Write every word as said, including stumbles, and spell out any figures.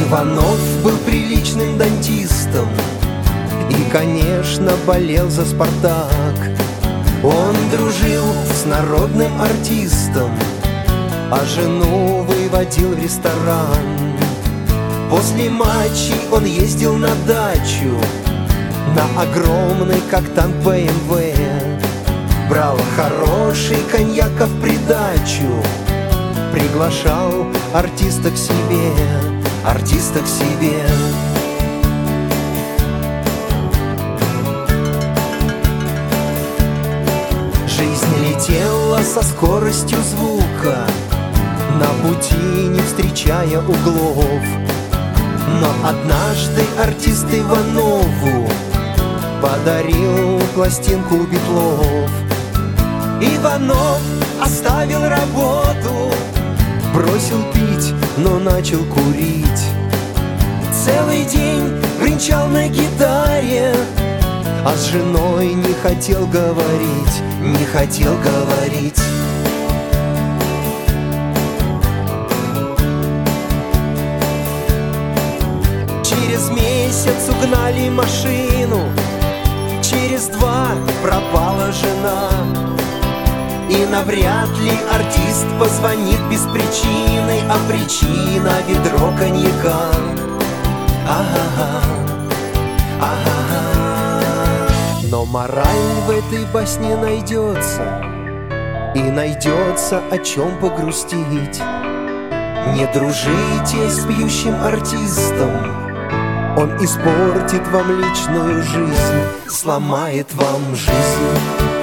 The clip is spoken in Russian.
Иванов был приличным дантистом и, конечно, болел за «Спартак». Он дружил с народным артистом, а жену выводил в ресторан. После матчей он ездил на дачу на огромный, как танк, бэ эм вэ. Брал хороший коньяк в придачу, приглашал артиста к себе, артиста к себе. Жизнь летела со скоростью звука, на пути не встречая углов. Но однажды артист Иванову подарил пластинку Битлов. Иванов оставил работу, бросил пить, но начал курить. Целый день бренчал на гитаре, а с женой не хотел говорить, не хотел говорить. Через месяц угнали машину, через два пропала жена. И навряд ли артист позвонит без причины, а причина — ведро коньяка. Ага, ага. Но мораль в этой басне найдется, и найдется, о чем погрустить. Не дружите с пьющим артистом, он испортит вам личную жизнь, сломает вам жизнь.